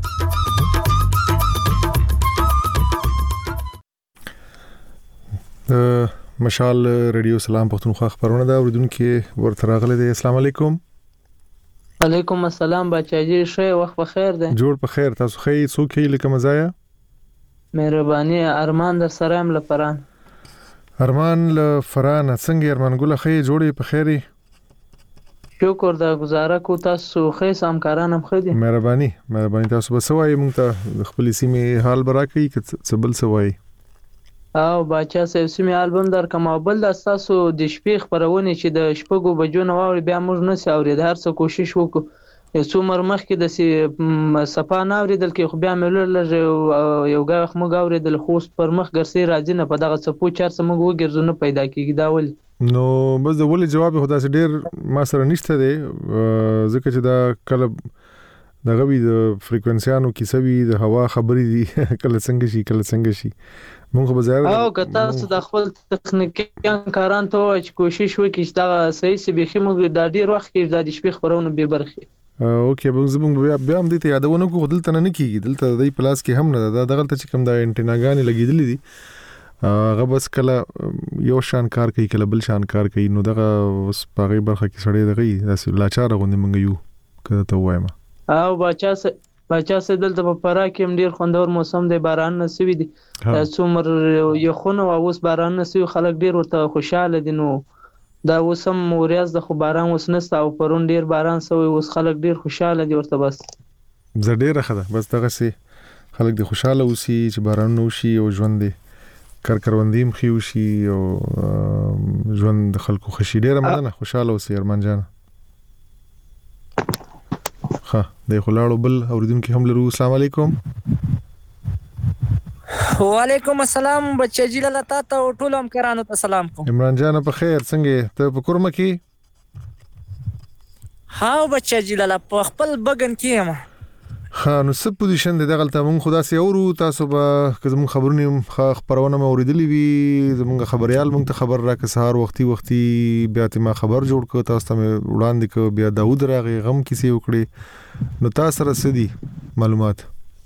S1: مشال رادیو سلام پښتونخوا خبرونه دا اوریدونکو ورته راغلي دي. السلام علیکم.
S16: علیکم السلام بچاجي شه وخت په خیر ده.
S1: جوړ په خیر. تاسو خې څوک یې لکه مزایا؟
S16: مهرباني ارمان در سره ام لپران.
S1: ارمان لفران څنګه ارمان ګل خې جوړې په خیري؟
S16: شکر دا گزاره کو تاسو خې سمکاران هم خدي.
S1: مهرباني مهرباني تاسو به سوای مونږ ته خپل سیمه حال براکې ک څبل سوای.
S16: او باچا سې سیمه البم در کوم بل د تاسو د شپې خبرونه چې د شپږو بجو نو اوري بیا موږ نه ساوري د هر څه کوشش وکړو. یسو مر مخ کې د سی صفا ناوریدل کې خو بیا مل لږ یو غاخ موږ اوریدل خو پر مخ ګرسي راځي نه په دغه صفو چار سم موږ وګرځو نه پیدا کیږي دا ول.
S1: نو بس د ولې جواب خدا سي ډیر ما سره نشته دی ځکه چې دا کله د غوي د فریکوئنسيانو کې سوي د هوا خبري دي کله څنګه شي کله څنګه شي مونږ به زیات
S16: او که تاسو د خپل تخنیکیان کاران ته چې کوشش وکړئ چې دا صحیح سي بيخي موږ د ډیر وخت کې د شپې خبرونه به برخي.
S1: اوکې موږ زموږ بیا هم دې ته یادونه کوو دلته نه کیږي دلته د پلاس کې هم نه دا دغه چې کوم د انټیناګانې لګیدلې دي هغه بس کله یو شان کار کوي کله بل شان کار کوي نو دغه اوس په غي برخه کې سړی دغه داسې لاچار غوندې مونږ یو کله ته وایم.
S16: او بچا سه بچا سه دلته په پرا کې هم ډیر خوندور موسم دی باران نسوي دي څومر یو خونه او اوس باران نسوي خلک ډیر ورته خوشاله دي نو دا وسم مورياز د خو باران وسنست او پرون ډیر باران سوی اوس خلک ډیر خوشاله دي ورته بس
S1: زه ډیر خده بس دغه سي خلک دي خوشاله وسی چې باران نو شي او ژوند دي کارکروندیم خيو شي او ژوند خلکو خوشي ډیر مننه خوشاله وسی ارمان جان. ها د خلاړو بل اوریدونکو هم لرو. السلام علیکم.
S17: وعلیکم السلام بچی لاله تا ته ټول هم کرانو ته سلام کوم.
S1: عمران جان په خیر څنګه ته په کورم کې؟
S17: ها بچی لاله په خپل بغن کې ما.
S1: ها نو څه پوزیشن دی دغه ته مونږ خدا سي اورو تاسو به کوم خبرونه خبرونه مې اوریدلې وي زمونږ خبريال مونږ ته خبر راک سهار وختي وختي بیا ته ما خبر جوړ کو تاسو ته وړاندې کو بیا داوود راغی غم کیسه وکړي نو تاسو سره سدي معلومات.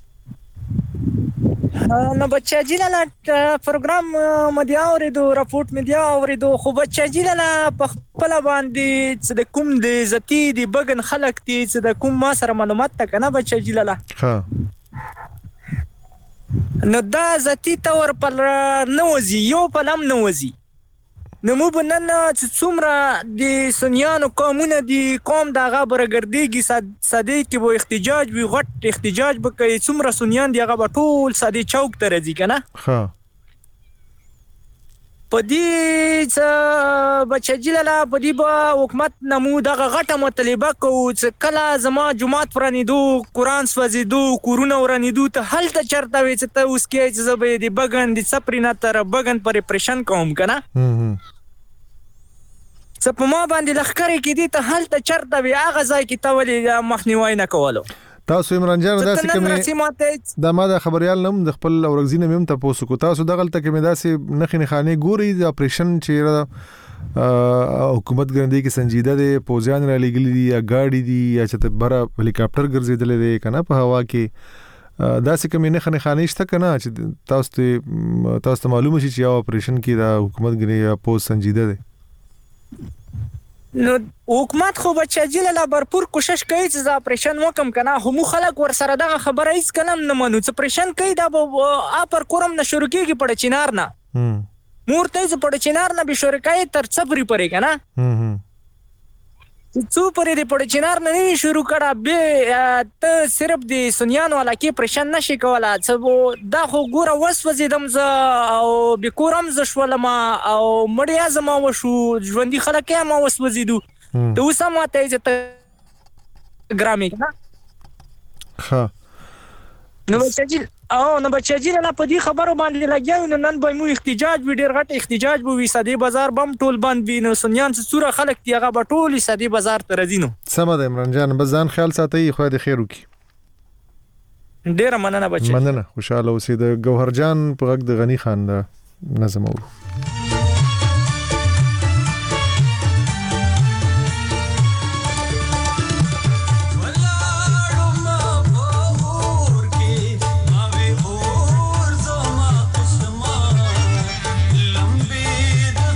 S17: نو بچی لاله پروګرام مې دی اوریدو راپورټ مې دی اوریدو خو بچی لاله په خپل باندې چې د کوم د زتی دی بغن خلک دي چې د کوم ما سره معلومات تا کنه بچی لاله
S1: ها
S17: نو دا زتی تور پر نوځي یو پلم نوځي نو مو بنن چې څومره د سنیانو قومونه دي قوم دغه برګرديږي ساده کې وو احتجاج وی غټ احتجاج وکړي څومره سنیان دی هغه ټول ساده چوک ته راځي کنه.
S1: ها
S17: پدې چې بچی لاله پدې به حکومت نمو دغه غټه مطالبه کو چې کله زما جمعات پرانیدو قران سوځیدو کورونه ورانیدو ته هلته چرته وي چې ته اوس کې چې زبې دی بغن دي سپرینا تر بغن پر پرشن کوم کنه. سپ ما باندې لخرې کې دي ته هلته چرته وي هغه ځای کې تولې مخنیوي نه کولو.
S1: تاسو عمران جان داسې کومه د ما د خبريال نوم د خپل اورګزینه مم ته پوسو کو تاسو دغه تل کې مې داسې نخې خانه ګوري د اپریشن چې حکومت ګرندې کې سنجیده دي پوزیان را لګلې دي یا گاډي دي یا چې بره هلیکاپټر ګرځیدل دي کنه په هوا کې داسې کومه نخې خانه شته کنه چې تاسو ته تاسو ته معلومه شي چې یو اپریشن کې د حکومت ګرې یا پوز سنجیده دي.
S17: نو حکومت خو بچی لاله برپور کوشش کوي چې دا اپریشن وکم کنه هم خلک ور سره دغه خبره هیڅ کلم نه منو چې اپریشن کوي دا اپر کورم نه شروع کیږي پړ چینار نه مور ته چې پړ چینار نه به شروع کوي تر صبرې پرې کنه چې څو پرې دی پړ چینار نه شروع کړه به ته صرف د سنیانو علاقه اپریشن نشي کولای چې دا خو ګوره وسوځیدم ز او به کورم ز شولما او مړیا زما وشو ژوندۍ خلک ما وسوځیدو ته اوس ما ته چې ګرامي
S1: ها
S17: نو بچی او نو بچی لاله په دې خبرو باندې لګیاو نو نن به مو احتجاج وی ډیر غټ احتجاج وی سادي بازار بم ټول بند وی نو سنیان څوره خلک دی هغه به ټول سادي بازار ته راځي نو
S1: سم ده عمران جان بس ځان خیال ساتي خو دې خیر وکي.
S17: ډیر مننه بچی
S1: مننه خوشاله اوسې د گوهر جان په غږ د غنی خان نظم اورو.
S12: لمبي د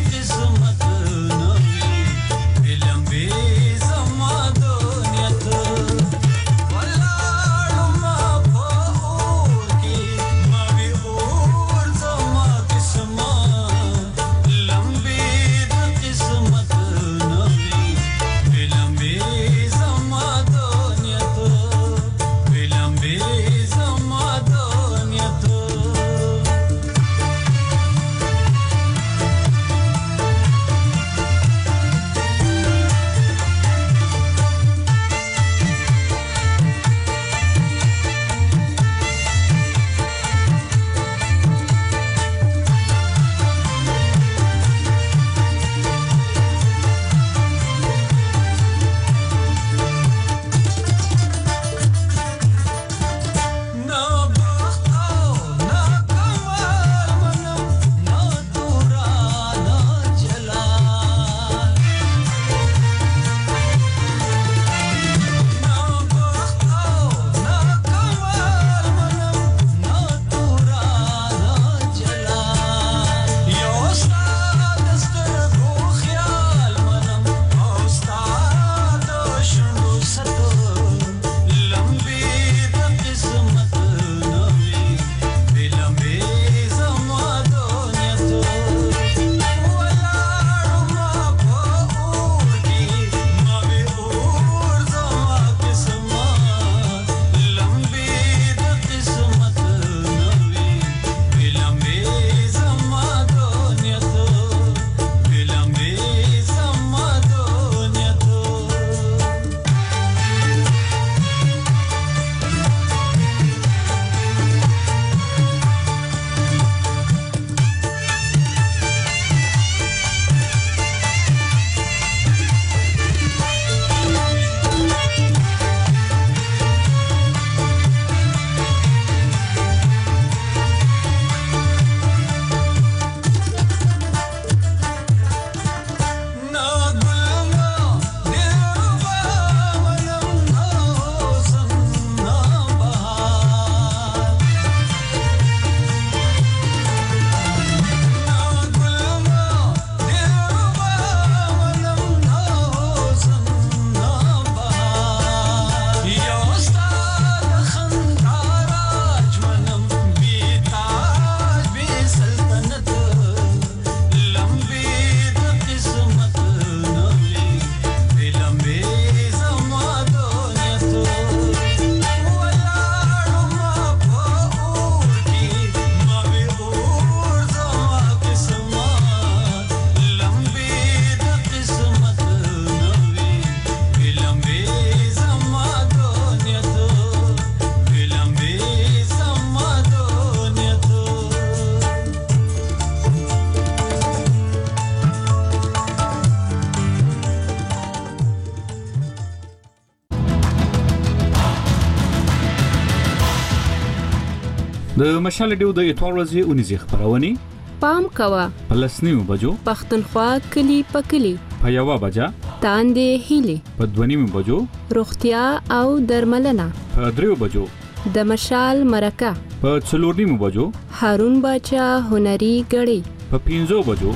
S13: د مشال ډیو د اتوار ورځې اونیزه خبرونه
S18: پام کوا
S13: پلسنیو بجو
S18: پختونخوا کلی پکلی
S13: په یوا بجا
S18: تاندې هیلي
S13: په دونیمو بجو
S18: روغتیا او درملنه
S13: په دریو بجو
S18: د مشال مرکه
S13: په څلورنیمو بجو
S18: هارون باچا هنري غړي
S13: په پینځو بجو.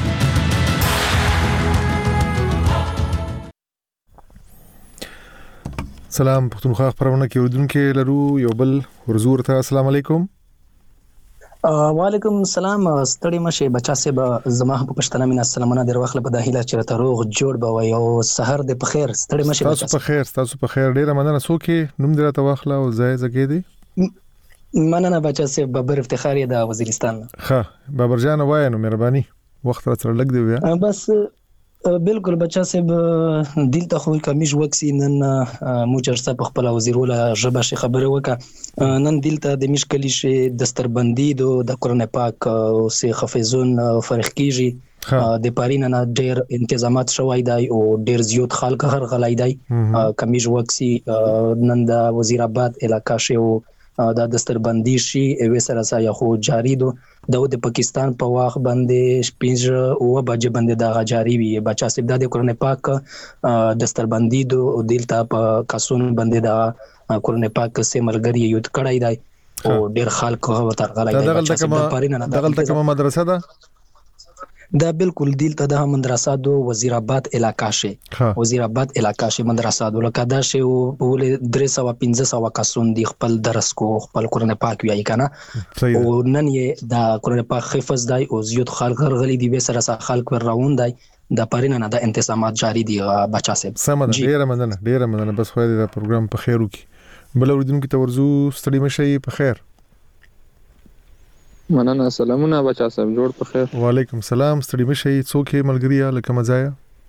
S1: سلام پښتونخوا خبرونه کې اوردونکو لرو یو بل ورزور ته السلام علیکم.
S19: وعلیکم السلام ستړي مشه بچا سه به زما په پښتنه مين السلامونه در واخله په داخله چرته روغ جوړ به وي او سحر د پخیر ستړي مشه
S1: تاسو په خیر تاسو په خیر ډیره مننه سوکي نوم درته واخله او ځای زګې دي
S19: مننه بچا سه بابر افتخار د وزیرستان.
S1: ښه بابر جان وای نو مهرباني وخت را سره لګ دی بیا
S19: بس بالکل بچا صاحب دلته خو کمیش وکسی نن موجرسه په خپل وزیر ولا جبه شي خبره وکا نن دلته د مشکلی شي دستربندی د قران پاک او سي حفظون فرق کیږي د پارینه نه ډیر تنظیمات شوای دی او ډیر زیات خلک هر غلای دی کمیش وکسی نن د وزیر آباد علاقہ شي او دا دستربندی شي او سره سره خو جاری دو د پاکستان په واخ باندې شپږ او بجې باندې دا جاری وي بچا سپ د قران پاک دستربندی دو دلته په کاسون باندې دا قران پاک سه ملګری یوت کړای دی او ډیر خلک ورته غلای دی
S1: بچا سپ د پارینه نه دغلته کومه مدرسه ده
S19: دا بالکل دلته د مدرسه دو وزیر آباد علاقہ شي وزیر آباد علاقہ شي مدرسه دو لکه دا شی په ول درې سو پنځه سو کسون دی خپل درس کو خپل قران پاک ویای کنه او نن یې دا قران پاک حفظ دی او زیات خلک غلي دی به سره سره خلک ور راوند دی د پرینه نه د انتظامات جاری دي بچا سب
S1: سم ډیره مننه ډیره مننه بس خو دې پروګرام په خیر وکي بل اوردونکو ته ورزو ستړي مشي په خیر.
S20: مننه سلامونه بچا صاحب جوړ په خیر.
S1: وعلیکم السلام ستړي مشي څوک ملګریا لکه مزایا.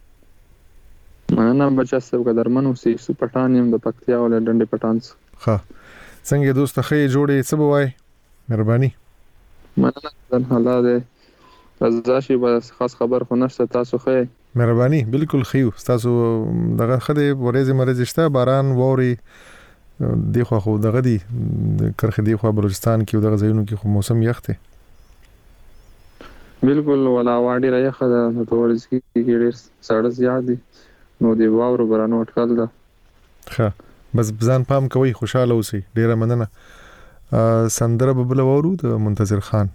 S20: مننه بچا صاحب قدرمنو سي سو پټان يم د پکتیا ول ډنډي پټان.
S1: ها څنګه دوست خې جوړې څه بوای مهرباني.
S20: مننه الله دې رضاشي بس خاص خبر خو نشته تاسو خې
S1: مهرباني بالکل خيو تاسو دغه خدي ورېز مرز شته باران ووري دی خو خو دغه دی کرخ دی خو بلوچستان کې دغه ځایونو کې خو موسم یخته
S20: بالکل ولا واډی راخه د تورز کې ډېر ساړه زیات دي نو دی واورو برانو اٹکل ده.
S1: ښه بس ځان پام کوي خوشاله اوسئ ډیره مننه. سندره ببل وورو د منتظر خان.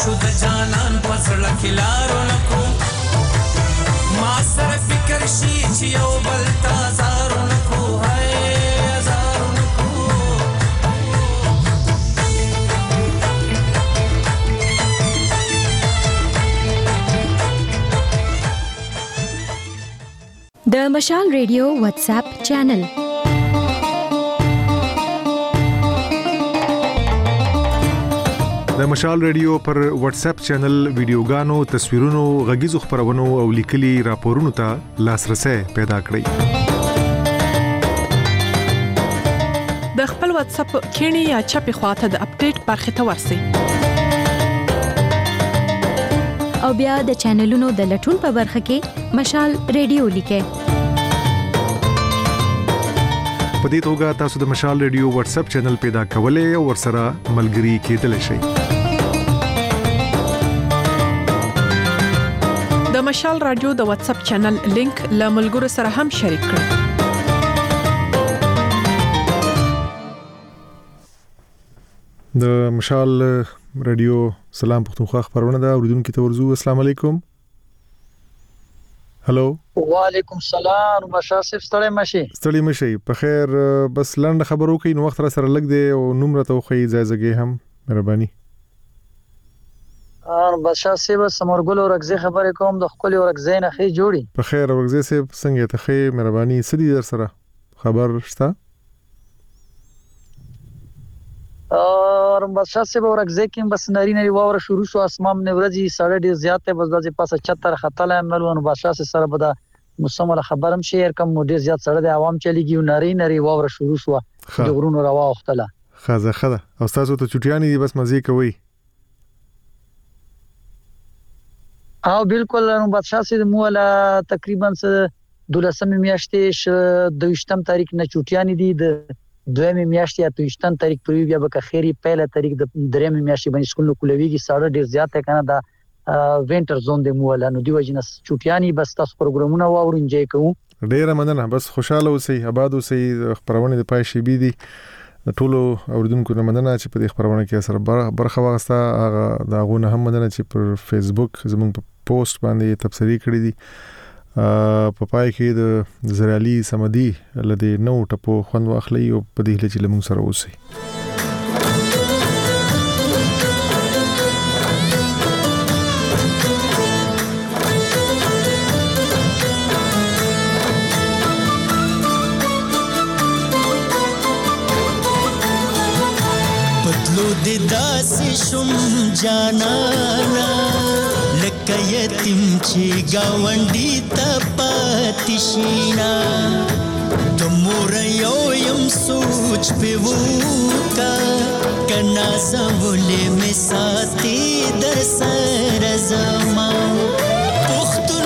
S12: شو د جانان پسړه کلارو نکو ما سره فکر شي چې یو بل تازارو نکو هاي زارو نکو
S7: د مشال ریډیو واتس اپ چینل
S1: د مشال ریډیو پر واتس اپ چینل ویډیوګانو، تصویرونو، غږیزو خبرونو او لیکلي راپورونو ته لاسرسي پیدا کړئ.
S21: د خپل واتس اپ کینی یا چپی خواته د اپډیټ برخه ته ورسئ.
S7: او بیا د چینلونو د لټون په برخه کې مشال ریډیو لیکئ.
S1: په دې توګه تاسو د مشال ریډیو واتس اپ چینل پیدا کولای او ورسره ملګري کېدلی شئ.
S21: د مشال رادیو د واتس اپ چینل لینک له ملګرو سره هم شریک کړئ.
S1: د مشال رادیو سلام پښتونخوا خبرونه ده. اوریدونکو ته ورزو السلام علیکم. هلو
S22: وعلیکم السلام. مشال صاحب ستړی مشي
S1: ستړی مشي په خیر. بس لنډ خبرو کې نو وخت را سره لګ دی او نوم راته خو ځایزګي هم مهرباني.
S22: ار بادشاہ صاحب سمورګل ورغزي خبرې کوم د خپل ورغزي نه خې جوړي
S1: په خیر. ورغزي صاحب څنګه ته خې مهرباني سدي در سره خبر شته؟
S22: اور بادشاہ صاحب ورغزي کې بس نری نری واور شروع شو اسمام نه ورځي سړی ډیر زیات ته بس د پاسه چتر خطل عمل ونه بادشاہ سره بده مسمل خبرم شهر کم ډیر زیات سړی د عوام چلیږي نری نری واور شروع شو د غرونو روا وختله
S1: خزه خزه او تاسو ته چټیانی دي بس مزه کوي.
S22: او بالکل نو بادشاہ سي مولا تقریبا دولسمه میاشتې دویشتم تاریخ نه چټیانی دي د دویمه میاشتې یا دویشتم تاریخ پرې بیا به خیری پهله تاریخ د درېمه میاشتې باندې سکول کولويږي ساړه ډیر زیات کنه دا وینټر زون دی مولا نو دی وجنه چټیانی بس تاسو پروګرامونه واورو انجوای کوو.
S1: ډیره مننه. بس خوشاله اوسئ آباد اوسئ. خبرونه د پای شي بي دي ټولو اوریدونکو نه مننه چې په دې خبرونه کې سره برخه واغسته. هغه دا غونه هم مننه چې پر فیسبوک زموږ په پوسټ باندې تبصری کړی دي. په پای کې د زرالي سمدي لدی نو ټپو خوند واخلي او په دې لچې لمون سره اوسئ.
S8: داسې شم جانانا لکه یتیم چې گاونډي ته پاتې شینا د مور یو یم سوچ په وکا کنا زولې می ساتي در سره زما پختون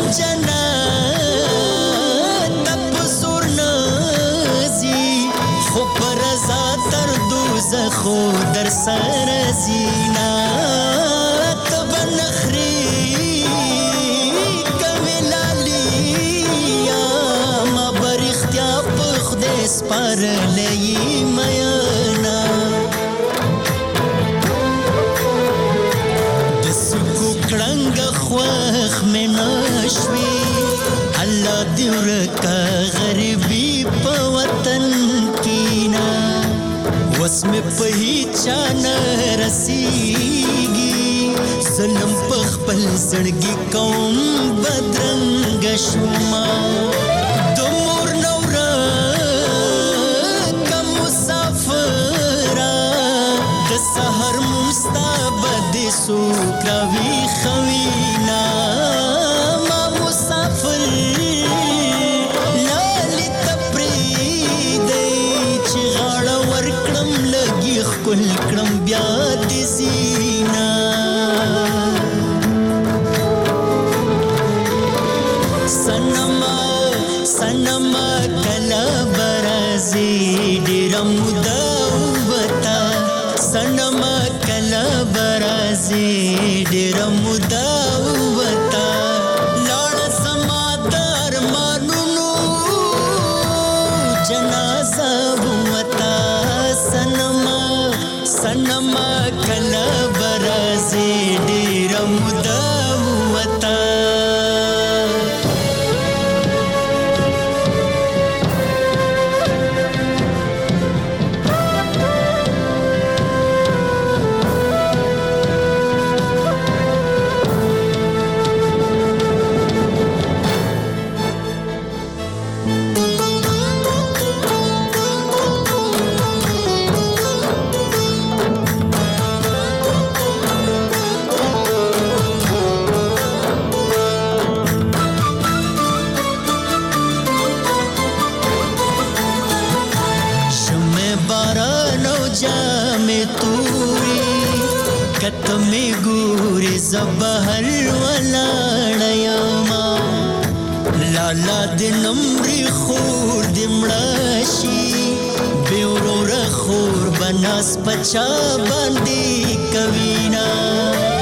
S8: جنات تپ زور نازي خو پر زاتر دوزخو در سره زینا تبن خری کملالی یا ما برختیا پخده سپار لئی میانا دسکو کڑنگ خواخ میں نشوی اللہ دیورکا غریبی پا وطن کینا وسم په هیچا نه رسیږي ظلم په خپل زړګي کوم بدرنګ شوما د مور نورا کوم مسافر د سحر مستبد سوکراوي خوینا ما مسافر کل کرم بیا د زینا سنما سنما کلا برازي ډیر مودا وتا سنما کلا برازي ډیر مودا وتا لاړ سما در مانونو جنازه وتا سنما سنما کلا برازي توري کتمې ګورې زبهر ولاړیما لالا د نمرې خور د مړه شي بې وروره خور به ناز په چا باندې کوي نه